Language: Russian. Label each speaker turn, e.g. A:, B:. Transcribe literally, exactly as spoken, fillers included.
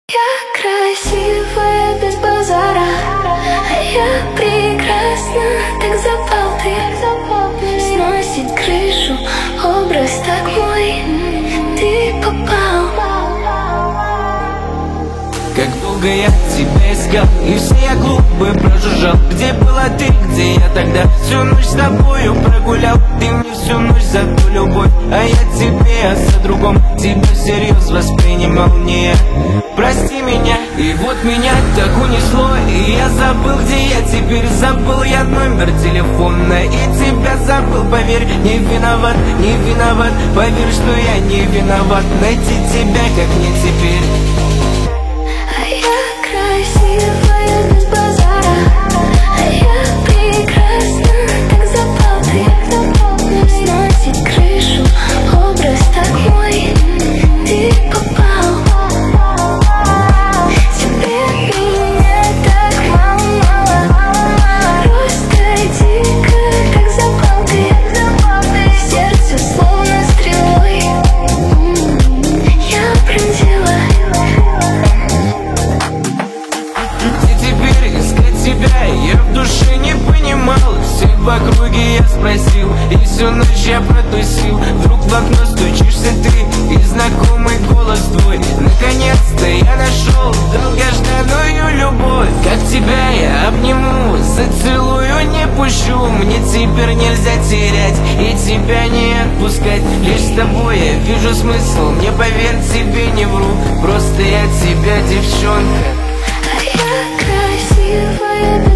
A: Я красивая без базара, а я прекрасна, так запал ты. Сносит крышу образ такой, ты попал.
B: Как долго я тебя искал, и все я клубы прожужжал. Где была ты, где я тогда? Всю ночь с тобою прогулял. Ты мне всю ночь за ту любовь, а я тебе о другом. Тебя всерьез воспринимал не я. Прости меня, и вот меня так унесло, и я забыл, где я теперь. Забыл я номер телефона, и тебя забыл. Поверь, не виноват, не виноват. Поверь, что я не виноват. Найти тебя, как мне теперь.
A: Красивая без базара, а я прекрасна, так запал ты. Сносит крышу образ такой, ты попал. Тебе меня так мало, просто дико, так запал ты. Сердце словно стрелой я пронзила.
B: Я в душе не понимал, всех в округе я спросил, и всю ночь я протусил. Вдруг в окно стучишься ты, и знакомый голос твой. Наконец-то я нашел долгожданную любовь. Как тебя я обниму, зацелую, не пущу. Мне теперь нельзя терять и тебя не отпускать. Лишь с тобой я вижу смысл, мне поверь, тебе не вру. Просто я тебя, девчонка.
A: А я красивая